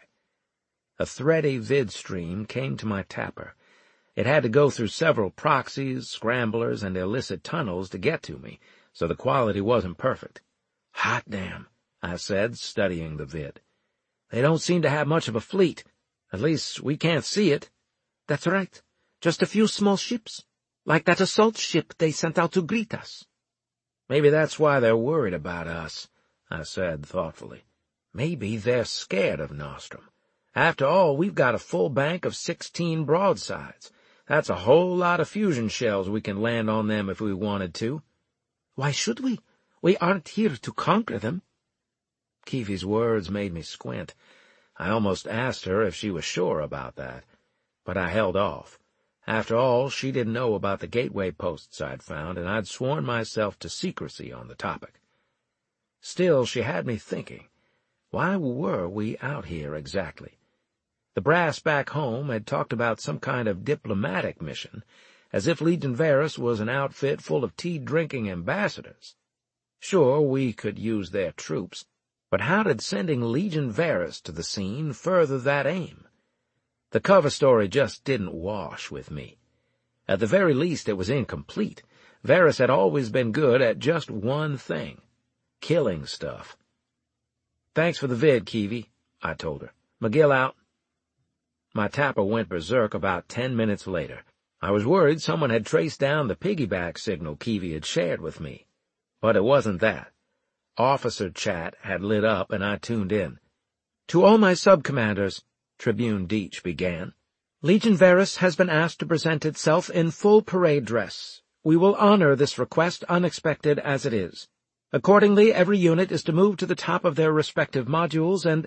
Speaker 1: A thready vid stream came to my tapper. It had to go through several proxies, scramblers, and illicit tunnels to get to me, so the quality wasn't perfect. "Hot damn," I said, studying the vid. "They don't seem to have much of a fleet. At least, we can't see it." "That's right. Just a few small ships, like that assault ship they sent out to greet us." "Maybe that's why they're worried about us," I said thoughtfully. "Maybe they're scared of Nostrum. After all, we've got a full bank of 16 broadsides. That's a whole lot of fusion shells we can land on them if we wanted to." "Why should we? We aren't here to conquer them." Kiwi's words made me squint. I almost asked her if she was sure about that, but I held off. After all, she didn't know about the gateway posts I'd found, and I'd sworn myself to secrecy on the topic. Still, she had me thinking. Why were we out here exactly? The brass back home had talked about some kind of diplomatic mission, as if Legion Varus was an outfit full of tea-drinking ambassadors. Sure, we could use their troops, But how did sending Legion Varus to the scene further that aim? The cover story just didn't wash with me. At the very least, it was incomplete. Varus had always been good at just one thing: killing stuff. "Thanks for the vid, Keevy," I told her. "McGill out." My tapper went berserk about 10 minutes later. I was worried someone had traced down the piggyback signal Keevy had shared with me. But it wasn't that. Officer chat had lit up, and I tuned in.
Speaker 2: "To all my sub-commanders," Tribune Deitch began, "Legion Varus has been asked to present itself in full parade dress. We will honor this request, unexpected as it is. Accordingly, every unit is to move to the top of their respective modules and—"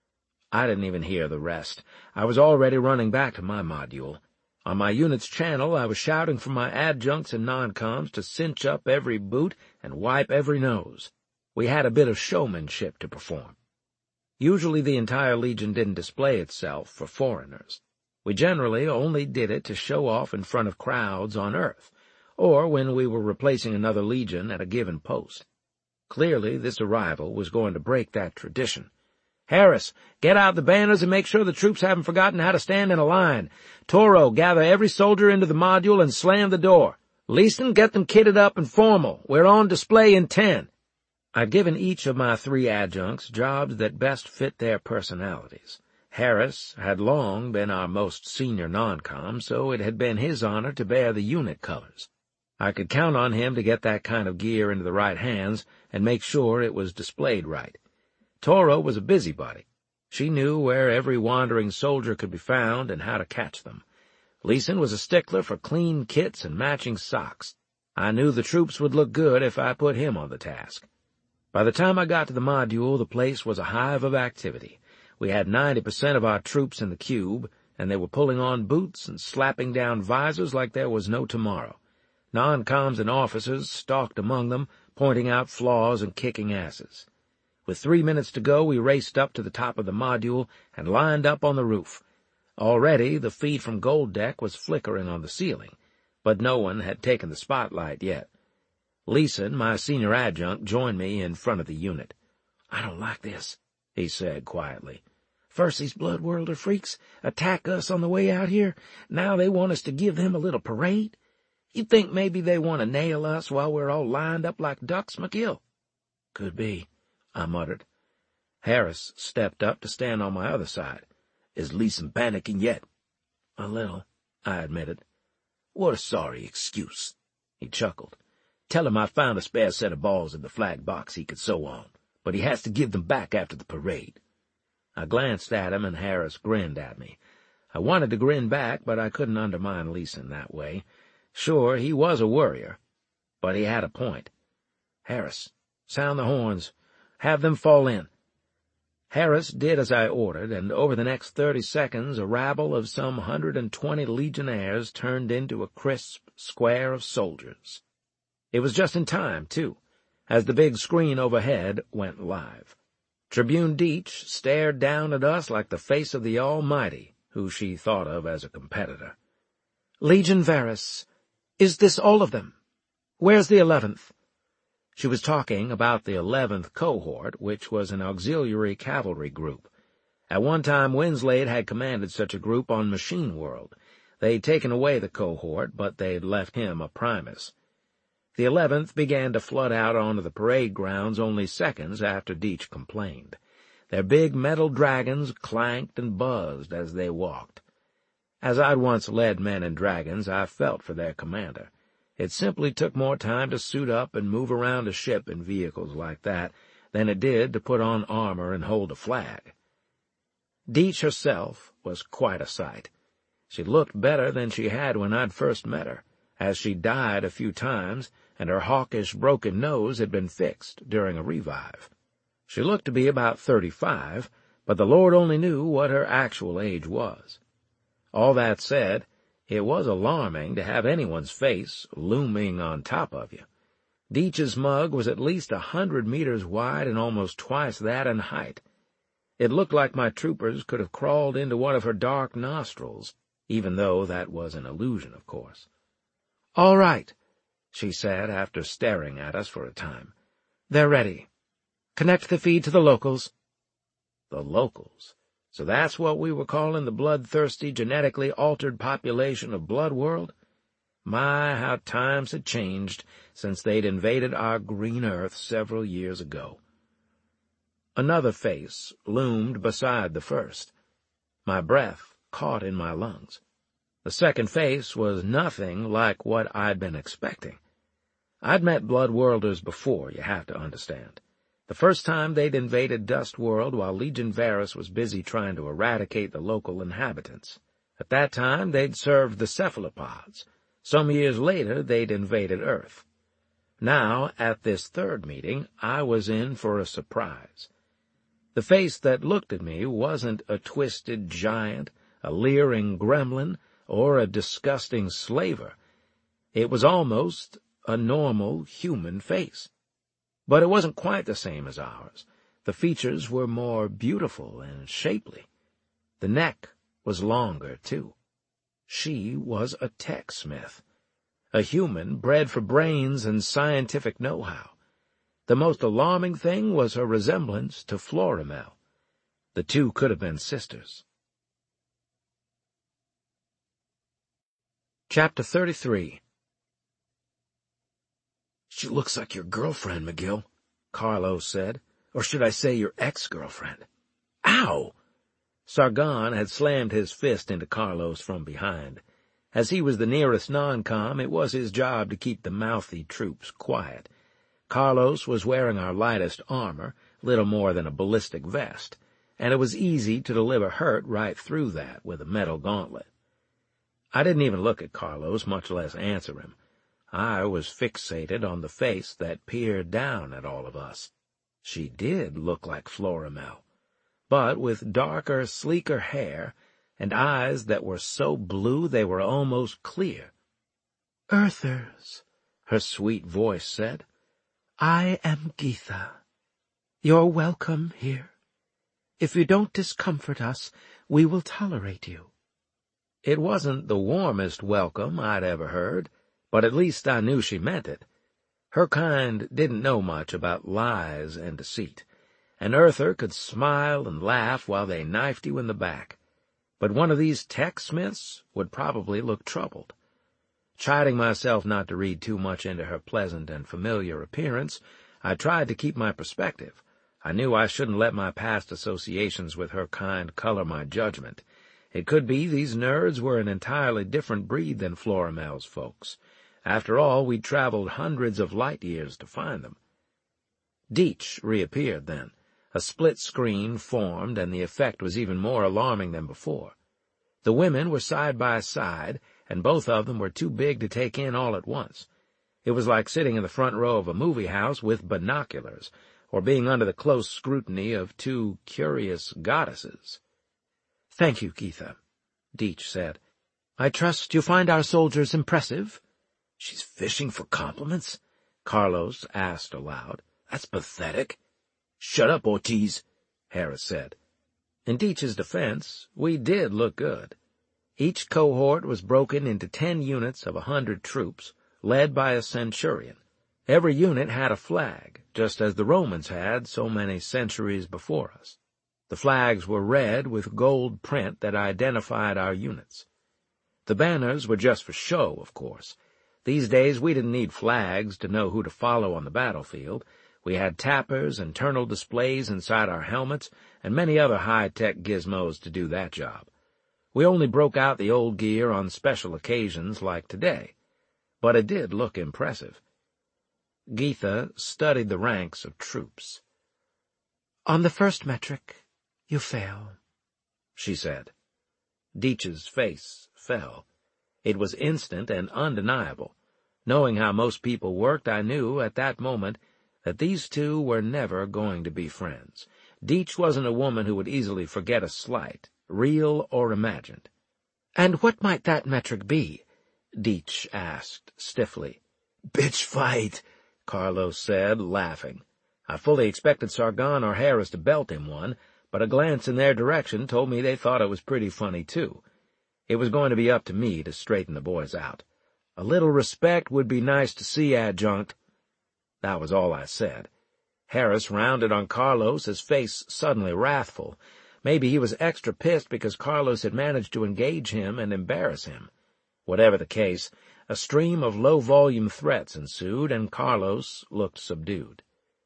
Speaker 1: I didn't even hear the rest. I was already running back to my module. On my unit's channel, I was shouting for my adjuncts and non-coms to cinch up every boot and wipe every nose. We had a bit of showmanship to perform. Usually the entire Legion didn't display itself for foreigners. We generally only did it to show off in front of crowds on Earth, or when we were replacing another Legion at a given post. Clearly, this arrival was going to break that tradition. "Harris, get out the banners and make sure the troops haven't forgotten how to stand in a line. Toro, gather every soldier into the module and slam the door. Leeson, get them kitted up and formal. We're on display in 10. I'd given each of my 3 adjuncts jobs that best fit their personalities. Harris had long been our most senior non-com, so it had been his honor to bear the unit colors. I could count on him to get that kind of gear into the right hands and make sure it was displayed right. Toro was a busybody. She knew where every wandering soldier could be found and how to catch them. Leeson was a stickler for clean kits and matching socks. I knew the troops would look good if I put him on the task. By the time I got to the module, the place was a hive of activity. We had 90% of our troops in the cube, and they were pulling on boots and slapping down visors like there was no tomorrow. Non-coms and officers stalked among them, pointing out flaws and kicking asses. With 3 minutes to go, we raced up to the top of the module and lined up on the roof. Already the feed from Gold Deck was flickering on the ceiling, but no one had taken the spotlight yet. Leeson, my senior adjunct, joined me in front of the unit. "I don't like this," he said quietly. "First these Bloodworlder freaks attack us on the way out here. Now they want us to give them a little parade. You think maybe they want to nail us while we're all lined up like ducks, McGill?" "Could be," I muttered. Harris stepped up to stand on my other side. "Is Leeson panicking yet?" "A little," I admitted. "What a sorry excuse," he chuckled. "Tell him I found a spare set of balls in the flag box he could sew on, but he has to give them back after the parade." I glanced at him, and Harris grinned at me. I wanted to grin back, but I couldn't undermine Leeson that way. Sure, he was a worrier, but he had a point. "Harris, sound the horns. Have them fall in." Harris did as I ordered, and over the next 30 seconds a rabble of some 120 Legionnaires turned into a crisp square of soldiers. It was just in time, too, as the big screen overhead went live. Tribune Deitch stared down at us like the face of the Almighty, who she thought of as a competitor.
Speaker 2: "Legion Varus, is this all of them? Where's the 11th?
Speaker 1: She was talking about the 11th cohort, which was an auxiliary cavalry group. At one time, Winslade had commanded such a group on Machine World. They'd taken away the cohort, but they'd left him a Primus. The 11th began to flood out onto the parade grounds only seconds after Deitch complained. Their big metal dragons clanked and buzzed as they walked. As I'd once led men and dragons, I felt for their commander. It simply took more time to suit up and move around a ship in vehicles like that than it did to put on armor and hold a flag. Deitch herself was quite a sight. She looked better than she had when I'd first met her, as she died a few times, and her hawkish broken nose had been fixed during a revive. She looked to be about 35, but the Lord only knew what her actual age was. All that said, it was alarming to have anyone's face looming on top of you. Deitch's mug was at least 100 meters wide and almost twice that in height. It looked like my troopers could have crawled into one of her dark nostrils, even though that was an illusion, of course.
Speaker 2: "All right,"
Speaker 1: she said after staring at us for a time.
Speaker 2: "They're ready. Connect the feed to the locals.
Speaker 1: The locals? So that's what we were calling the bloodthirsty, genetically altered population of Bloodworld? My, how times had changed since they'd invaded our green earth several years ago. Another face loomed beside the first. My breath caught in my lungs. The second face was nothing like what I'd been expecting. I'd met Bloodworlders before, you have to understand. The first time they'd invaded Dustworld while Legion Varus was busy trying to eradicate the local inhabitants. At that time, they'd served the cephalopods. Some years later, they'd invaded Earth. Now, at this third meeting, I was in for a surprise. The face that looked at me wasn't a twisted giant, a leering gremlin, or a disgusting slaver. It was almost a normal human face. But it wasn't quite the same as ours. The features were more beautiful and shapely. The neck was longer, too. She was a tech-smith, a human bred for brains and scientific know-how. The most alarming thing was her resemblance to Florimel. The two could have been sisters. Chapter 33. She looks like your girlfriend, McGill, Carlos said. Or should I say your ex-girlfriend? Ow!
Speaker 2: Sargon had slammed his fist into Carlos from behind. As he was the nearest non-com, it was his job to keep the mouthy troops quiet. Carlos was wearing our lightest armor, little more than a ballistic vest, and it was easy to deliver hurt right through that with a metal gauntlet. I didn't even look at Carlos, much less answer him. I was fixated on the face that peered down at all of us. She did look like Florimel, but with darker, sleeker hair and eyes that were so blue they were almost clear.
Speaker 3: "Earthers," her sweet voice said, "I am Geetha. You're welcome here. If you don't discomfort us, we will tolerate you."
Speaker 2: It wasn't the warmest welcome I'd ever heard, but at least I knew she meant it. Her kind didn't know much about lies and deceit. An Earther could smile and laugh while they knifed you in the back. But one of these tech-smiths would probably look troubled. Chiding myself not to read too much into her pleasant and familiar appearance, I tried to keep my perspective. I knew I shouldn't let my past associations with her kind color my judgment. It could be these nerds were an entirely different breed than Florimel's folks. After all, we'd traveled hundreds of light years to find them. Deitch reappeared then. A split screen formed, and the effect was even more alarming than before. The women were side by side, and both of them were too big to take in all at once. It was like sitting in the front row of a movie house with binoculars, or being under the close scrutiny of two curious goddesses.
Speaker 3: "Thank you, Geetha," Deitch said. "I trust you find our soldiers impressive?"
Speaker 1: "She's fishing for compliments?" Carlos asked aloud. "That's pathetic." "Shut up, Ortiz," Harris said.
Speaker 2: In Deitch's defense, we did look good. Each cohort was broken into 10 units of 100 troops, led by a centurion. Every unit had a flag, just as the Romans had so many centuries before us. The flags were red with gold print that identified our units. The banners were just for show, of course. These days we didn't need flags to know who to follow on the battlefield. We had tappers and internal displays inside our helmets and many other high-tech gizmos to do that job. We only broke out the old gear on special occasions like today, but it did look impressive. Geetha studied the ranks of troops.
Speaker 3: "On the first metric, you fail,"
Speaker 2: she said. Deitch's face fell. It was instant and undeniable. Knowing how most people worked, I knew at that moment that these two were never going to be friends. Deitch wasn't a woman who would easily forget a slight, real or imagined.
Speaker 3: "And what might that metric be?"
Speaker 2: Deitch asked stiffly.
Speaker 1: "Bitch fight,"
Speaker 2: Carlos said, laughing. I fully expected Sargon or Harris to belt him one, but a glance in their direction told me they thought it was pretty funny, too. It was going to be up to me to straighten the boys out. A little respect would be nice to see, Adjunct. That was all I said.
Speaker 1: Harris rounded on Carlos, his face suddenly wrathful. Maybe he was extra pissed because Carlos had managed to engage him and embarrass him. Whatever the case, a stream of low-volume threats ensued, and Carlos looked subdued.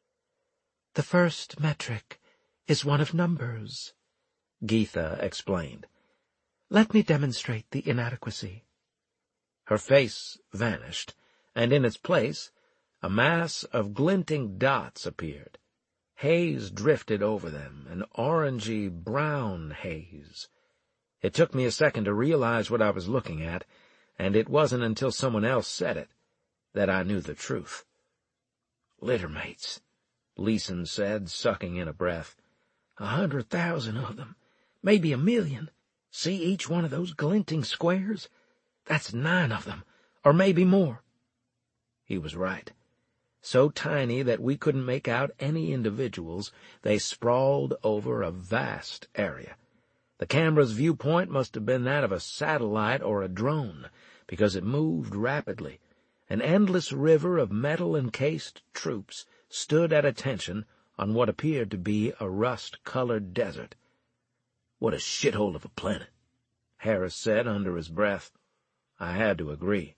Speaker 3: "The first metric is one of numbers," Geetha explained. "Let me demonstrate the inadequacy."
Speaker 1: Her face vanished, and in its place a mass of glinting dots appeared. Haze drifted over them, an orangey-brown haze. It took me a second to realize what I was looking at, and it wasn't until someone else said it that I knew the truth. "Littermates," Leeson said, sucking in a breath. 100,000 of them, maybe 1,000,000. See each one of those glinting squares? That's 9 of them, or maybe more. He was right. So tiny that we couldn't make out any individuals, they sprawled over a vast area. The camera's viewpoint must have been that of a satellite or a drone, because it moved rapidly. An endless river of metal-encased troops stood at attention on what appeared to be a rust-colored desert. "What a shithole of a planet," Harris said under his breath. I had to agree.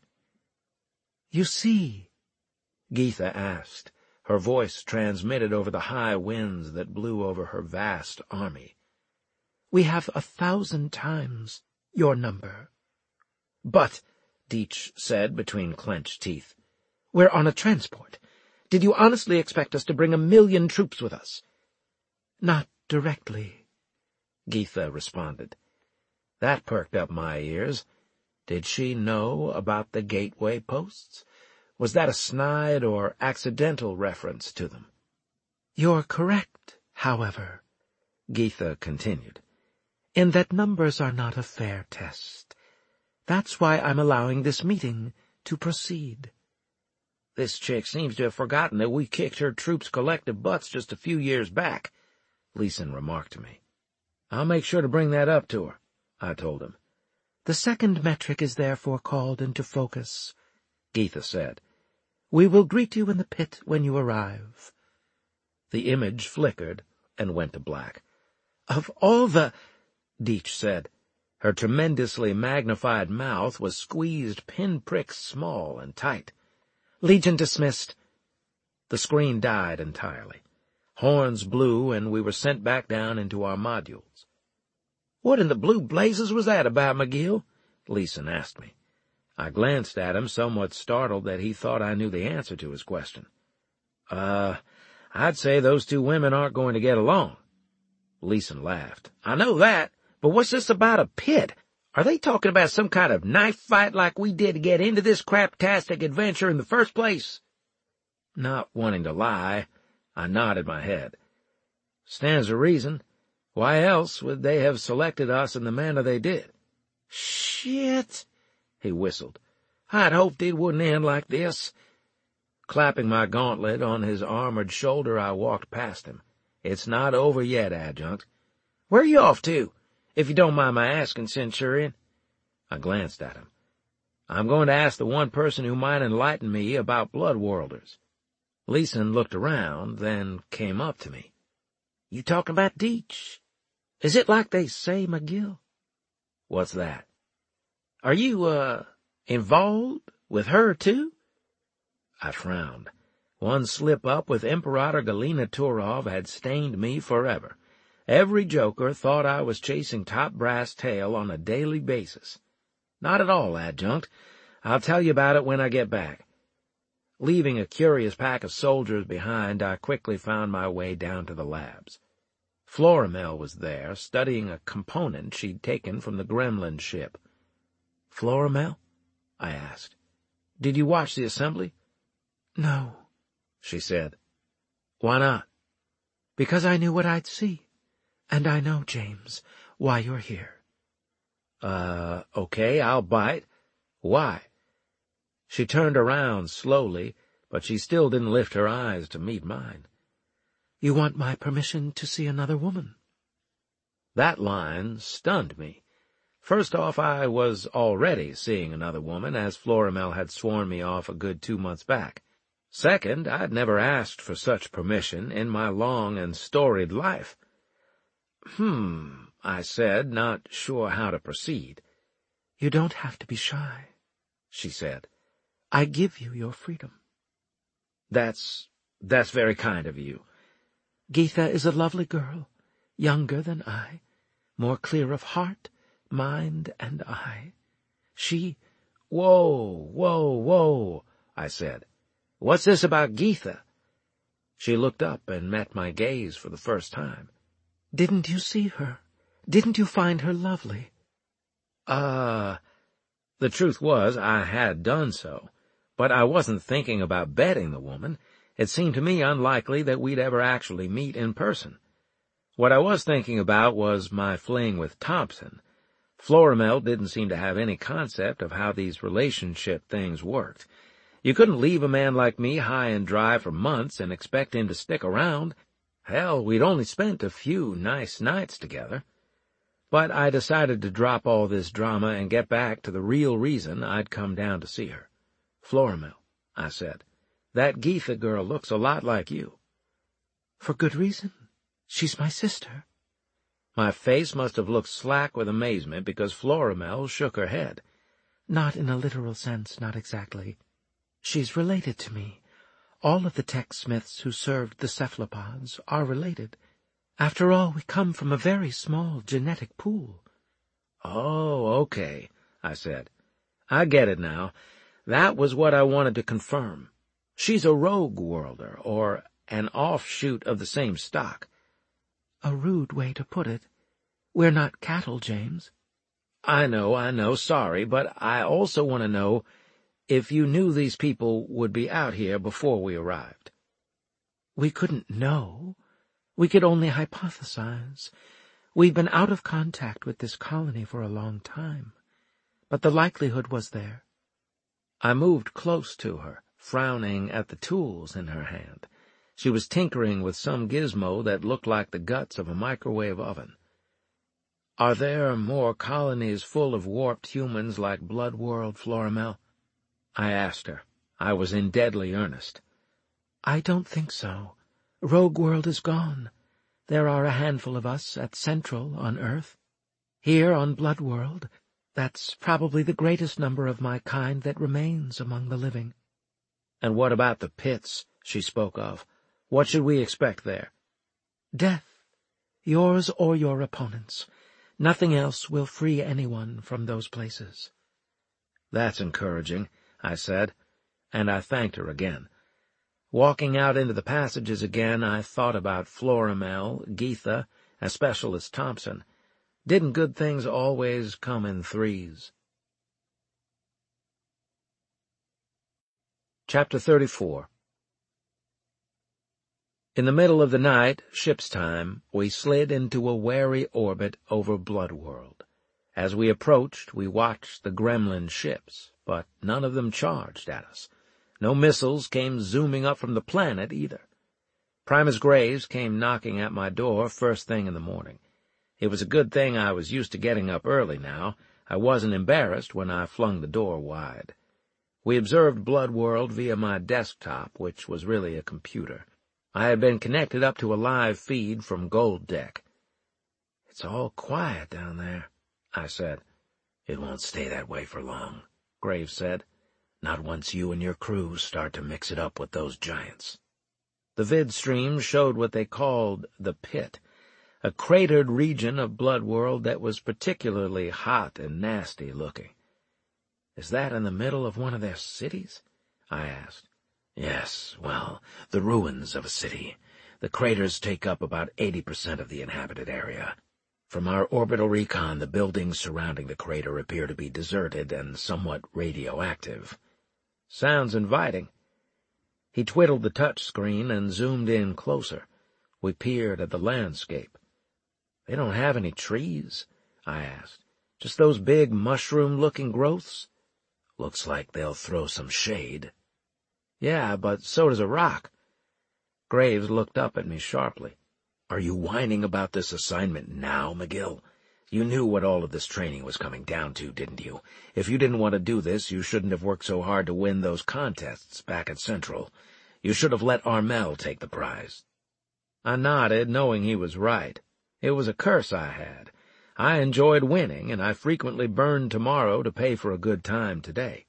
Speaker 3: "You see?"
Speaker 1: Geetha asked, her voice transmitted over the high winds that blew over her vast army.
Speaker 3: "We have 1,000 times your number."
Speaker 1: "But," Deitch said between clenched teeth,
Speaker 3: "we're on a transport. Did you honestly expect us to bring 1,000,000 troops with us?" "Not directly,"
Speaker 1: Geetha responded. That perked up my ears. Did she know about the gateway posts? Was that a snide or accidental reference to them?
Speaker 3: "You're correct, however,"
Speaker 1: Geetha continued,
Speaker 3: "in that numbers are not a fair test. That's why I'm allowing this meeting to proceed."
Speaker 1: "This chick seems to have forgotten that we kicked her troops' collective butts just a few years back," Leeson remarked to me. "I'll make sure to bring that up to her," I told him.
Speaker 3: "The second metric is therefore called into focus,"
Speaker 1: Geetha said.
Speaker 3: "We will greet you in the pit when you arrive."
Speaker 1: The image flickered and went to black. "Of all the—" Deitch said. Her tremendously magnified mouth was squeezed pinprick small and tight.
Speaker 3: "Legion dismissed."
Speaker 1: The screen died entirely. Horns blew, and we were sent back down into our modules. "What in the blue blazes was that about, McGill?" Leeson asked me. I glanced at him, somewhat startled that he thought I knew the answer to his question. I'd say those two women aren't going to get along." Leeson laughed. "I know that, but what's this about a pit? Are they talking about some kind of knife fight like we did to get into this craptastic adventure in the first place?" Not wanting to lie, I nodded my head. "Stands to reason. Why else would they have selected us in the manner they did?" "Shit," he whistled. "I'd hoped it wouldn't end like this." Clapping my gauntlet on his armored shoulder, I walked past him. "It's not over yet, Adjunct. Where are you off to, if you don't mind my asking, Centurion?" I glanced at him. "I'm going to ask the one person who might enlighten me about Bloodworlders." Leeson looked around, then came up to me. "You talking about Deitch? Is it like they say, McGill?" "What's that?" "Are you, involved with her, too?" I frowned. One slip-up with Imperator Galina Turov had stained me forever. Every joker thought I was chasing top brass tail on a daily basis. "Not at all, Adjunct. I'll tell you about it when I get back." Leaving a curious pack of soldiers behind, I quickly found my way down to the labs. Florimel was there, studying a component she'd taken from the Gremlin ship. "Florimel?" I asked. "Did you watch the assembly?"
Speaker 3: "No,"
Speaker 1: she said. "Why not?"
Speaker 3: "Because I knew what I'd see. And I know, James, why you're here."
Speaker 1: Okay, I'll bite. Why?" She turned around slowly, but she still didn't lift her eyes to meet mine.
Speaker 3: "You want my permission to see another woman."
Speaker 1: That line stunned me. First off, I was already seeing another woman, as Florimel had sworn me off a good 2 months back. Second, I'd never asked for such permission in my long and storied life. I said, not sure how to proceed.
Speaker 3: You don't have to be shy, she said. I give you your freedom.
Speaker 1: That's very kind of you.
Speaker 3: Geetha is a lovely girl, younger than I, more clear of heart, mind, and eye. She—
Speaker 1: Whoa, I said. What's this about Geetha? She looked up and met my gaze for the first time.
Speaker 3: Didn't you see her? Didn't you find her lovely?
Speaker 1: The truth was, I had done so, but I wasn't thinking about betting the woman. It seemed to me unlikely that we'd ever actually meet in person. What I was thinking about was my fling with Thompson. Florimel didn't seem to have any concept of how these relationship things worked. You couldn't leave a man like me high and dry for months and expect him to stick around. Hell, we'd only spent a few nice nights together. But I decided to drop all this drama and get back to the real reason I'd come down to see her. Florimel, I said, that Geetha girl looks a lot like you.
Speaker 3: For good reason. She's my sister.
Speaker 1: My face must have looked slack with amazement because Florimel shook her head.
Speaker 3: Not in a literal sense, not exactly. She's related to me. All of the tech-smiths who served the cephalopods are related. After all, we come from a very small genetic pool.
Speaker 1: Oh, okay, I said. I get it now. That was what I wanted to confirm. She's a rogue worlder, or an offshoot of the same stock.
Speaker 3: A rude way to put it. We're not cattle, James.
Speaker 1: I know, sorry, but I also want to know if you knew these people would be out here before we arrived.
Speaker 3: We couldn't know. We could only hypothesize. We'd been out of contact with this colony for a long time, but the likelihood was there.
Speaker 1: I moved close to her, frowning at the tools in her hand. She was tinkering with some gizmo that looked like the guts of a microwave oven. Are there more colonies full of warped humans like Bloodworld, Florimel? I asked her. I was in deadly earnest.
Speaker 3: I don't think so. Rogue World is gone. There are a handful of us at Central on Earth. Here on Bloodworld, that's probably the greatest number of my kind that remains among the living.
Speaker 1: And what about the pits she spoke of? What should we expect there?
Speaker 3: Death. Yours or your opponent's. Nothing else will free anyone from those places.
Speaker 1: That's encouraging, I said, and I thanked her again. Walking out into the passages again, I thought about Florimel, Geetha, as Specialist Thompson. Didn't good things always come in threes? Chapter 34. In the middle of the night, ship's time, we slid into a wary orbit over Bloodworld. As we approached, we watched the gremlin ships, but none of them charged at us. No missiles came zooming up from the planet, either. Primus Graves came knocking at my door first thing in the morning. It was a good thing I was used to getting up early now. I wasn't embarrassed when I flung the door wide. We observed Bloodworld via my desktop, which was really a computer. I had been connected up to a live feed from Gold Deck. "It's all quiet down there," I said. "It won't stay that way for long," Graves said. "Not once you and your crew start to mix it up with those giants." The vid stream showed what they called the Pit, a cratered region of Bloodworld that was particularly hot and nasty looking. "Is that in the middle of one of their cities?" I asked. "Yes, well, the ruins of a city. The craters take up about 80% of the inhabited area. From our orbital recon, the buildings surrounding the crater appear to be deserted and somewhat radioactive." "Sounds inviting." He twiddled the touch screen and zoomed in closer. We peered at the landscape. "They don't have any trees?" I asked. "Just those big mushroom-looking growths?" "Looks like they'll throw some shade." "Yeah, but so does a rock." Graves looked up at me sharply. "Are you whining about this assignment now, McGill? You knew what all of this training was coming down to, didn't you? If you didn't want to do this, you shouldn't have worked so hard to win those contests back at Central. You should have let Armel take the prize." I nodded, knowing he was right. It was a curse I had. I enjoyed winning, and I frequently burned tomorrow to pay for a good time today.